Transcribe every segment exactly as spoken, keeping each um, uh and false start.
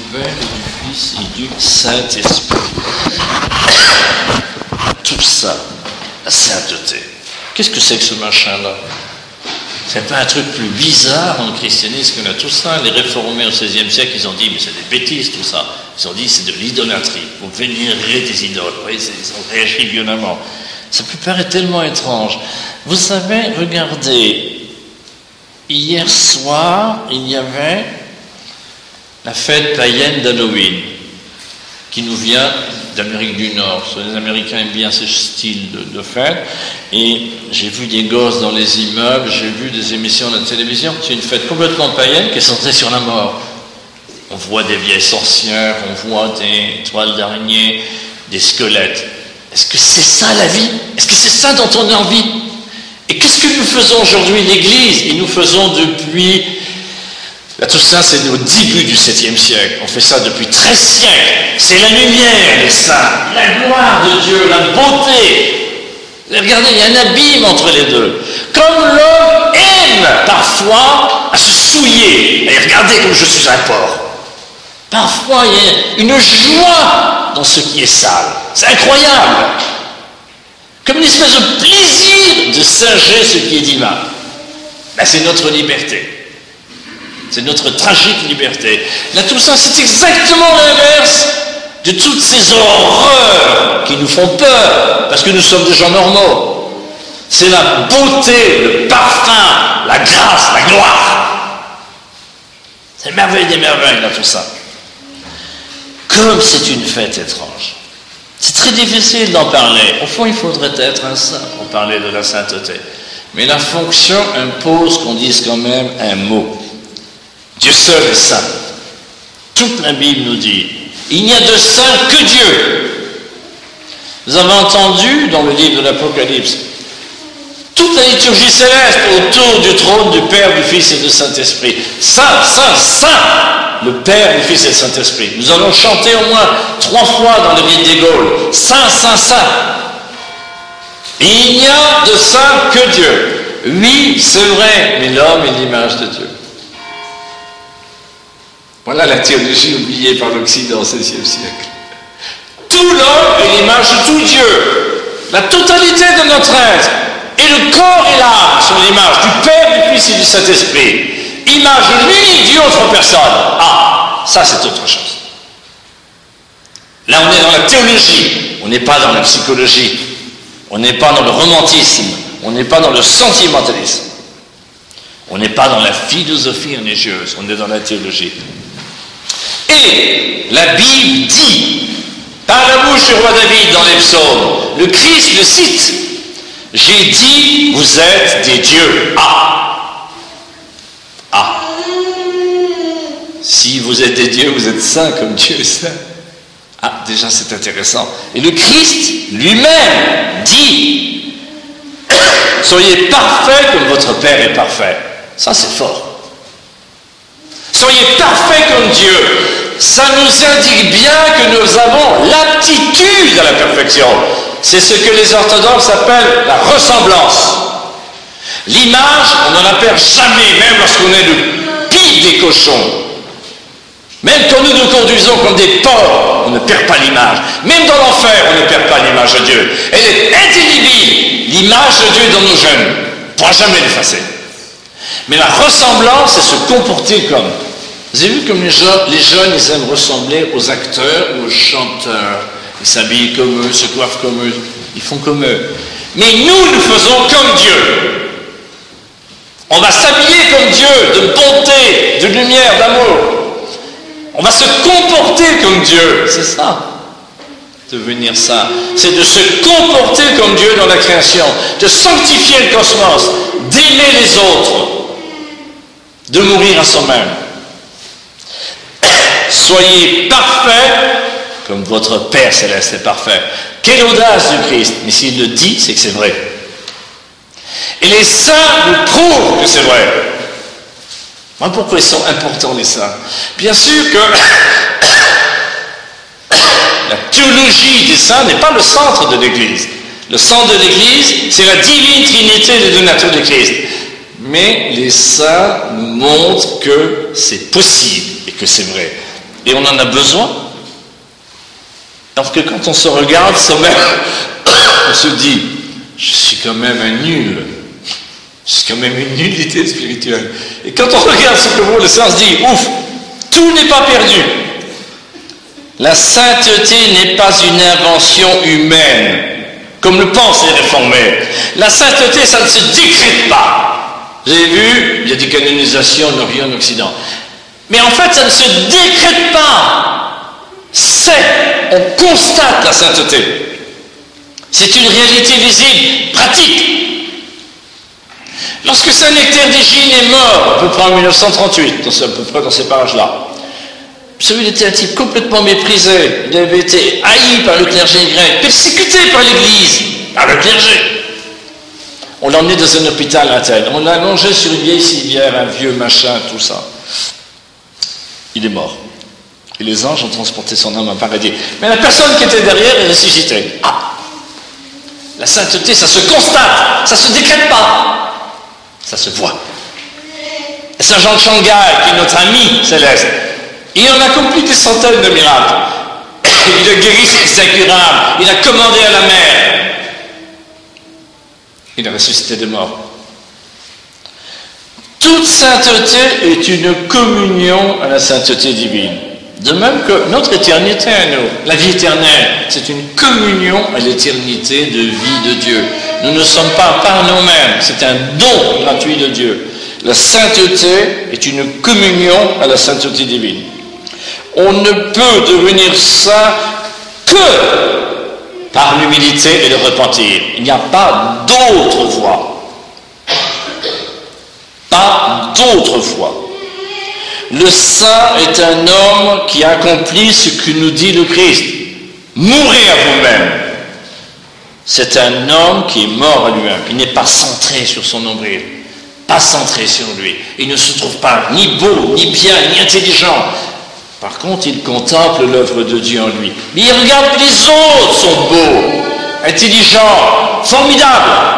Père et du Fils et du Saint-Esprit. Tout ça, la sainteté. Qu'est-ce que c'est que ce machin-là? C'est pas un truc plus bizarre dans le christianisme qu'on a tout ça. Les réformés au seizième siècle, ils ont dit, mais c'est des bêtises tout ça. Ils ont dit, c'est de l'idolâtrie. Vous vénérez des idoles. Vous voyez, ils ont réagi violemment. Ça peut paraître tellement étrange. Vous savez, regardez, hier soir, il y avait la fête païenne d'Halloween, qui nous vient d'Amérique du Nord. Les Américains aiment bien ce style de, de fête. Et j'ai vu des gosses dans les immeubles, j'ai vu des émissions de la télévision. C'est une fête complètement païenne qui est centrée sur la mort. On voit des vieilles sorcières, on voit des toiles d'araignée, des squelettes. Est-ce que c'est ça la vie? Est-ce que c'est ça dont on a envie? Et qu'est-ce que nous faisons aujourd'hui, l'Église? Et nous faisons depuis... Là, tout ça, c'est au début du septième siècle. On fait ça depuis treize siècles. C'est la lumière, les saints, la gloire de Dieu, la beauté. Regardez, il y a un abîme entre les deux. Comme l'homme aime parfois à se souiller. Et regardez comme je suis un porc. Parfois, il y a une joie dans ce qui est sale. C'est incroyable. Comme une espèce de plaisir de singer ce qui est divin. Ben, c'est notre liberté. C'est notre tragique liberté. Là, tout ça, c'est exactement l'inverse de toutes ces horreurs qui nous font peur, parce que nous sommes des gens normaux. C'est la beauté, le parfum, la grâce, la gloire. C'est merveille des merveilles, là, tout ça. Comme c'est une fête étrange. C'est très difficile d'en parler. Au fond, il faudrait être un saint pour parler de la sainteté. Mais la fonction impose qu'on dise quand même un mot. Dieu seul est saint. Toute la Bible nous dit, il n'y a de saint que Dieu. Vous avez entendu dans le livre de l'Apocalypse, toute la liturgie céleste autour du trône du Père, du Fils et du Saint-Esprit. Saint, saint, saint, le Père, le Fils et le Saint-Esprit. Nous allons chanter au moins trois fois dans le Ville des Gaules. Saint, saint, saint. Il n'y a de saint que Dieu. Oui, c'est vrai, mais l'homme est l'image de Dieu. Voilà la théologie oubliée par l'Occident au seizième siècle. Tout l'homme est l'image de tout Dieu. La totalité de notre être. Et le corps et l'âme sont l'image du Père, du Fils et du Saint-Esprit. Image l'unique d'une autre personne. Ah, ça c'est autre chose. Là on est dans la théologie. On n'est pas dans la psychologie. On n'est pas dans le romantisme. On n'est pas dans le sentimentalisme. On n'est pas dans la philosophie religieuse. On est dans la théologie. Et la Bible dit, par la bouche du roi David dans les psaumes, le Christ le cite, j'ai dit, vous êtes des dieux. Ah Ah Si vous êtes des dieux, vous êtes saints comme Dieu est saint. Ah, déjà c'est intéressant. Et le Christ lui-même dit, soyez parfaits comme votre Père est parfait. Ça c'est fort. Soyez parfaits comme Dieu. Ça nous indique bien que nous avons l'aptitude à la perfection. C'est ce que les orthodoxes appellent la ressemblance. L'image, on n'en la perd jamais, même lorsqu'on est le pire des cochons. Même quand nous nous conduisons comme des porcs, on ne perd pas l'image. Même dans l'enfer, on ne perd pas l'image de Dieu. Elle est indélébile. L'image de Dieu dans nos jeunes. On ne pourra jamais l'effacer. Mais la ressemblance, c'est se comporter comme. Vous avez vu comme les jeunes, les jeunes, ils aiment ressembler aux acteurs ou aux chanteurs. Ils s'habillent comme eux, se coiffent comme eux, ils font comme eux. Mais nous, nous faisons comme Dieu. On va s'habiller comme Dieu, de bonté, de lumière, d'amour. On va se comporter comme Dieu. C'est ça, devenir saint. C'est de se comporter comme Dieu dans la création, de sanctifier le cosmos, d'aimer les autres, de mourir à soi-même. Soyez parfaits comme votre Père céleste est parfait. Quelle audace du Christ! Mais s'il le dit, c'est que c'est vrai. Et les saints nous prouvent que c'est vrai. Moi, pourquoi ils sont importants, les saints? Bien sûr que la théologie des saints n'est pas le centre de l'Église. Le centre de l'Église, c'est la divine trinité des deux natures de Christ. Mais les saints nous montrent que c'est possible et que c'est vrai. Et on en a besoin. Parce que quand on se regarde soi-même, on se dit, je suis quand même un nul. Je suis quand même une nullité spirituelle. Et quand on regarde ce que vaut le Saint, on se dit, ouf, tout n'est pas perdu. La sainteté n'est pas une invention humaine, comme le pensent les réformés. La sainteté, ça ne se décrète pas. Vous avez vu, il y a des canonisations en Orient, en Occident. Mais en fait, ça ne se décrète pas. C'est, on constate la sainteté. C'est une réalité visible, pratique. Lorsque Saint Nectaire d'Égine est mort, à peu près en mille neuf cent trente-huit, dans ce, à peu près dans ces parages-là, vous savez, il était un type complètement méprisé. Il avait été haï par le clergé grec, persécuté par l'Église, par le clergé. On l'a emmené dans un hôpital à Athènes. On l'a allongé sur une vieille civière, un vieux machin, tout ça. Il est mort. Et les anges ont transporté son âme au paradis. Mais la personne qui était derrière est ressuscitée. Ah! La sainteté, ça se constate, ça ne se décrète pas. Ça se voit. Et Saint Jean de Shanghai, qui est notre ami céleste, il en a accompli des centaines de miracles. Il a guéri ses incurables. Il a commandé à la mer. Il a ressuscité des morts. Toute sainteté est une communion à la sainteté divine. De même que notre éternité à nous, la vie éternelle, c'est une communion à l'éternité de vie de Dieu. Nous ne sommes pas par nous-mêmes, c'est un don gratuit de Dieu. La sainteté est une communion à la sainteté divine. On ne peut devenir saint que par l'humilité et le repentir. Il n'y a pas d'autre voie. Pas d'autre voie. Le saint est un homme qui accomplit ce que nous dit le Christ. Mourez à vous-même. C'est un homme qui est mort à lui-même. Il n'est pas centré sur son nombril. Pas centré sur lui. Il ne se trouve pas ni beau, ni bien, ni intelligent. Par contre, il contemple l'œuvre de Dieu en lui. Mais il regarde que les autres sont beaux, intelligents, formidables.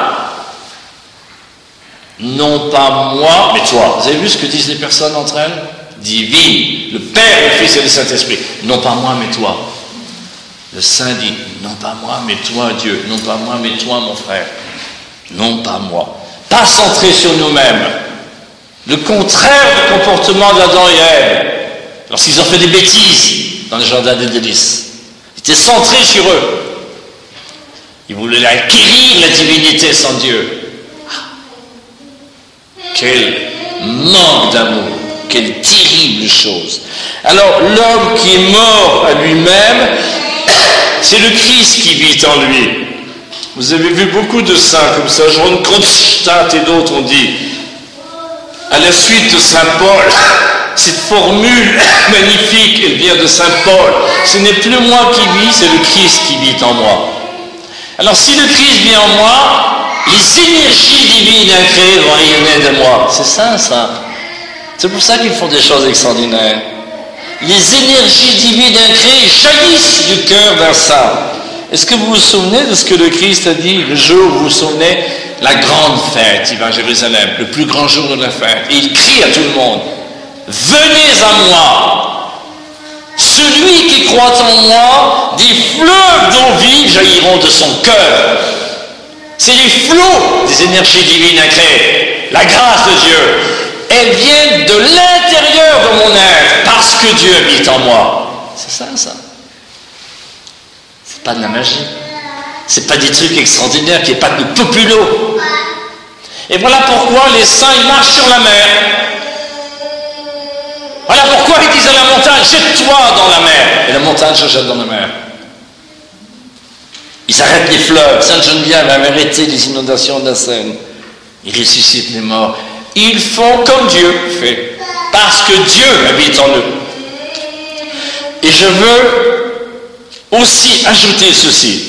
Non pas moi, mais toi. Vous avez vu ce que disent les personnes entre elles? Divine, le Père, le Fils et le Saint-Esprit. Non pas moi, mais toi. Le Saint dit, non pas moi, mais toi, Dieu. Non pas moi, mais toi, mon frère. Non pas moi. Pas centré sur nous-mêmes. Le contraire du comportement d'Adam et Ève. Lorsqu'ils ont fait des bêtises dans le jardin des délices. Ils étaient centrés sur eux. Ils voulaient acquérir la divinité sans Dieu. Quel manque d'amour, quelle terrible chose. Alors l'homme qui est mort à lui-même, c'est le Christ qui vit en lui. Vous avez vu beaucoup de saints comme ça, Jean Kronstadt et d'autres ont dit, à la suite de Saint Paul, cette formule magnifique, elle vient de Saint Paul, ce n'est plus moi qui vis, c'est le Christ qui vit en moi. Alors si le Christ vit en moi, les énergies divines incréées vont rayonner de moi. C'est ça, ça. C'est pour ça qu'ils font des choses extraordinaires. Les énergies divines incréées jaillissent du cœur d'un saint. Est-ce que vous vous souvenez de ce que le Christ a dit le jour où vous vous souvenez la grande fête, il va à Jérusalem, le plus grand jour de la fête. Et il crie à tout le monde, venez à moi. Celui qui croit en moi, des fleuves d'eau vive jailliront de son cœur. C'est les flots des énergies divines incréées. La grâce de Dieu, elles viennent de l'intérieur de mon être, parce que Dieu habite en moi. C'est ça, ça. C'est pas de la magie. C'est pas des trucs extraordinaires qui épatent le populo. Et voilà pourquoi les saints, ils marchent sur la mer. Voilà pourquoi ils disent à la montagne, jette-toi dans la mer. Et la montagne se jette dans la mer. Ils arrêtent les fleuves. Sainte Geneviève avait arrêté les inondations de la Seine. Ils ressuscitent les morts. Ils font comme Dieu fait. Parce que Dieu habite en eux. Et je veux aussi ajouter ceci.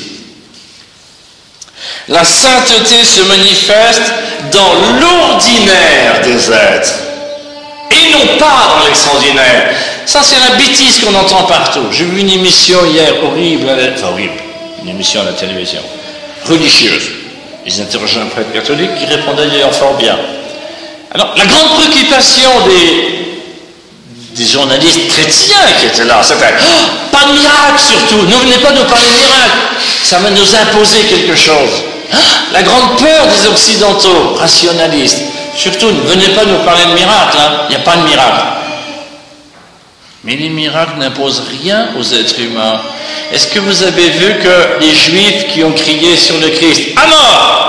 La sainteté se manifeste dans l'ordinaire des êtres. Et non pas dans l'extraordinaire. Ça, c'est la bêtise qu'on entend partout. J'ai vu une émission hier horrible, enfin horrible. Une émission à la télévision, religieuse. Ils interrogeaient un prêtre catholique qui répondait d'ailleurs fort bien. Alors, la grande préoccupation des, des journalistes chrétiens qui étaient là. C'était oh, pas de miracle surtout. Ne venez pas nous parler de miracle. Ça va nous imposer quelque chose. Oh, la grande peur des occidentaux, rationalistes. Surtout, ne venez pas nous parler de miracle. Hein. Il n'y a pas de miracle. Mais les miracles n'imposent rien aux êtres humains. Est-ce que vous avez vu que les Juifs qui ont crié sur le Christ « à mort !»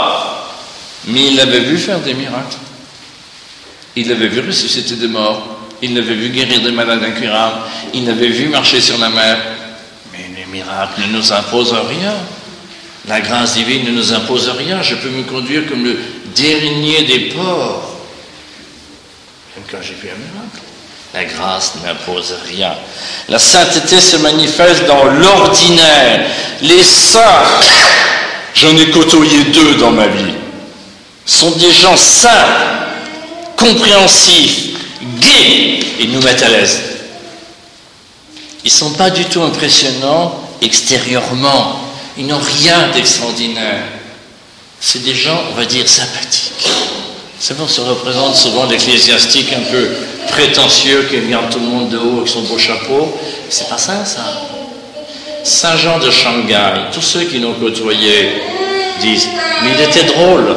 Mais ils l'avaient vu faire des miracles. Ils l'avaient vu ressusciter des morts. Ils l'avaient vu guérir des malades incurables. Ils l'avaient vu marcher sur la mer. Mais les miracles ne nous imposent rien. La grâce divine ne nous impose rien. Je peux me conduire comme le dernier des porcs. Même quand j'ai vu un miracle. La grâce n'impose rien. La sainteté se manifeste dans l'ordinaire. Les saints, j'en ai côtoyé deux dans ma vie, sont des gens simples, compréhensifs, gais, et nous mettent à l'aise. Ils ne sont pas du tout impressionnants extérieurement. Ils n'ont rien d'extraordinaire. C'est des gens, on va dire, sympathiques. C'est bon, on se représente souvent l'ecclésiastique un peu prétentieux qui regarde tout le monde de haut avec son beau chapeau. C'est pas ça, ça. Saint Jean de Shanghai, tous ceux qui l'ont côtoyé disent « mais il était drôle,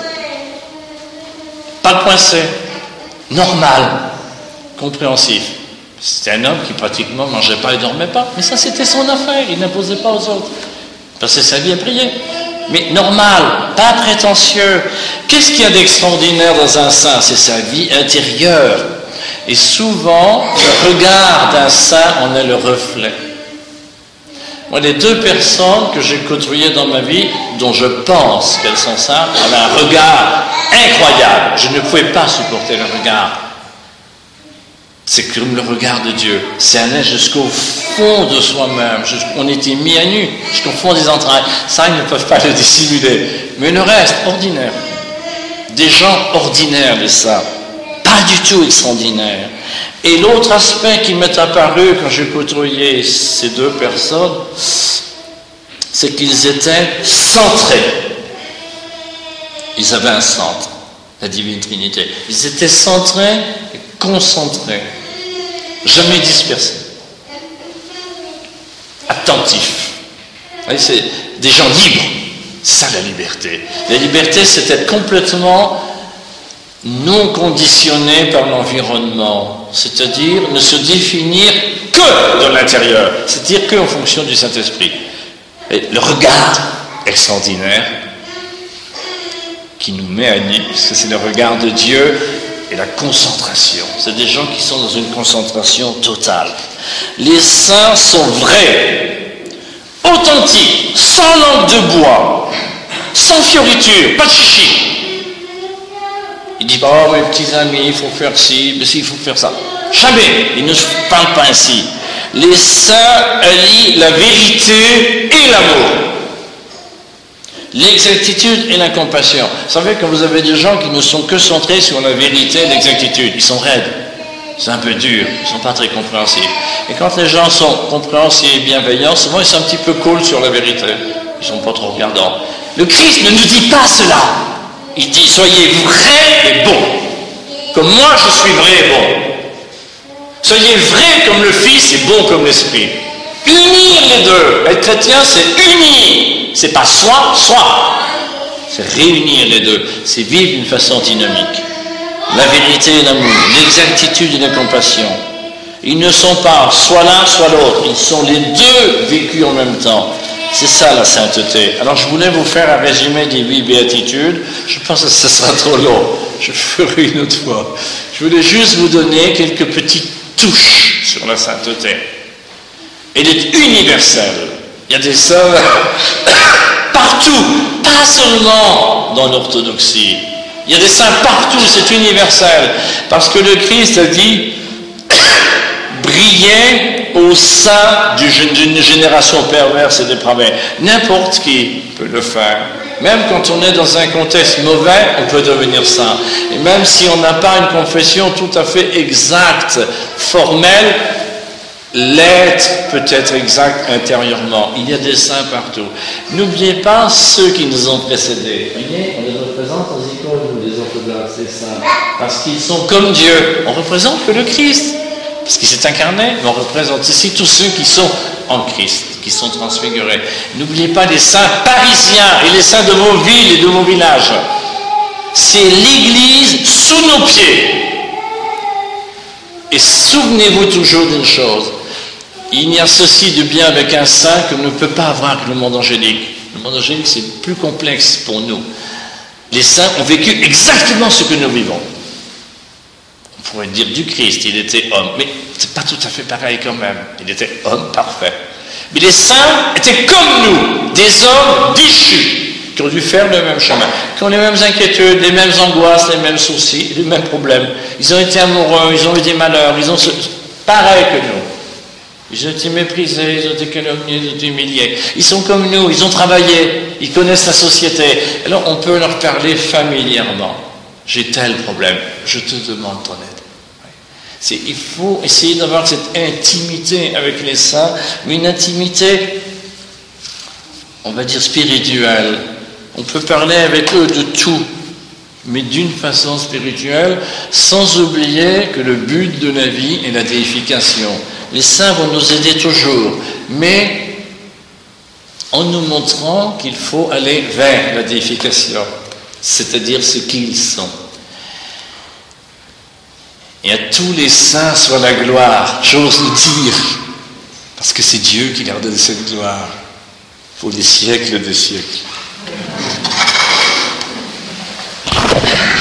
pas coincé, normal, compréhensif ». C'était un homme qui pratiquement ne mangeait pas et ne dormait pas, mais ça c'était son affaire, il n'imposait pas aux autres. Il passait sa vie à prier. Mais normal, pas prétentieux. Qu'est-ce qu'il y a d'extraordinaire dans un saint? C'est sa vie intérieure. Et souvent, le regard d'un saint en est le reflet. Moi, les deux personnes que j'ai côtoyées dans ma vie, dont je pense qu'elles sont saintes, avaient un regard incroyable. Je ne pouvais pas supporter le regard. C'est comme le regard de Dieu. C'est aller jusqu'au fond de soi-même. On était mis à nu, jusqu'au fond des entrailles. Ça, ils ne peuvent pas le dissimuler. Mais le reste, ordinaire. Des gens ordinaires, de ça. Pas du tout extraordinaires. Et l'autre aspect qui m'est apparu quand j'ai côtoyé ces deux personnes, c'est qu'ils étaient centrés. Ils avaient un centre, la Divine Trinité. Ils étaient centrés et concentrés. Jamais dispersés. Attentifs. C'est des gens libres. C'est ça la liberté. La liberté, c'est être complètement non conditionné par l'environnement, c'est-à-dire ne se définir que de l'intérieur, c'est-à-dire qu'en fonction du Saint-Esprit. Et le regard extraordinaire qui nous met à nu, parce que c'est le regard de Dieu, et la concentration. C'est des gens qui sont dans une concentration totale. Les saints sont vrais, authentiques, sans langue de bois, sans fioritures, pas de chichi. Il dit, oh mes petits amis, il faut faire ci, mais si, il faut faire ça. Jamais, il ne se parle pas ainsi. Les saints allient la vérité et l'amour. L'exactitude et la compassion. Vous savez, quand vous avez des gens qui ne sont que centrés sur la vérité et l'exactitude, ils sont raides, c'est un peu dur, ils ne sont pas très compréhensifs. Et quand les gens sont compréhensifs et bienveillants, souvent ils sont un petit peu cool sur la vérité. Ils ne sont pas trop regardants. Le Christ ne nous dit pas cela. Il dit, soyez vrais et bons. Comme moi je suis vrai et bon. Soyez vrais comme le Fils et bon comme l'Esprit. Unir les deux. Être chrétien, c'est unir. C'est pas soi, soi. C'est réunir les deux. C'est vivre d'une façon dynamique. La vérité et l'amour, l'exactitude et la compassion. Ils ne sont pas soit l'un, soit l'autre. Ils sont les deux vécus en même temps. C'est ça la sainteté. Alors je voulais vous faire un résumé des huit béatitudes. Je pense que ce sera trop long. Je ferai une autre fois. Je voulais juste vous donner quelques petites touches sur la sainteté. Elle est universelle. Il y a des saints partout, pas seulement dans l'orthodoxie. Il y a des saints partout, c'est universel. Parce que le Christ a dit brillez au sein d'une génération perverse et dépravée. N'importe qui peut le faire. Même quand on est dans un contexte mauvais, on peut devenir saint. Et même si on n'a pas une confession tout à fait exacte, formelle, l'être peut être exact intérieurement. Il y a des saints partout. N'oubliez pas ceux qui nous ont précédés. Vous voyez, on les représente aux icônes, nous, les orthodoxes, les saints, parce qu'ils sont comme Dieu. On représente que le Christ. parce qu'il s'est incarné, mais on représente ici tous ceux qui sont en Christ, qui sont transfigurés. N'oubliez pas les saints parisiens et les saints de vos villes et de vos villages. C'est l'Église sous nos pieds. Et souvenez-vous toujours d'une chose, il y a ceci de bien avec un saint que ne peut pas avoir avec le monde angélique. Le monde angélique, c'est plus complexe pour nous. Les saints ont vécu exactement ce que nous vivons. On pourrait dire du Christ, il était homme, mais c'est pas tout à fait pareil quand même. Il était homme parfait. Mais les saints étaient comme nous, des hommes déchus, qui ont dû faire le même chemin, qui ont les mêmes inquiétudes, les mêmes angoisses, les mêmes soucis, les mêmes problèmes. Ils ont été amoureux, ils ont eu des malheurs, ils ont pareil que nous. Ils ont été méprisés, ils ont été calomniés, ils ont été humiliés. Ils sont comme nous, ils ont travaillé, ils connaissent la société. Alors on peut leur parler familièrement. J'ai tel problème, je te demande ton aide. C'est, il faut essayer d'avoir cette intimité avec les saints, mais une intimité, on va dire spirituelle. On peut parler avec eux de tout, mais d'une façon spirituelle, sans oublier que le but de la vie est la déification. Les saints vont nous aider toujours, mais en nous montrant qu'il faut aller vers la déification, c'est-à-dire ce qu'ils sont. Et à tous les saints soit la gloire, j'ose le dire, parce que c'est Dieu qui leur donne cette gloire pour les siècles des siècles.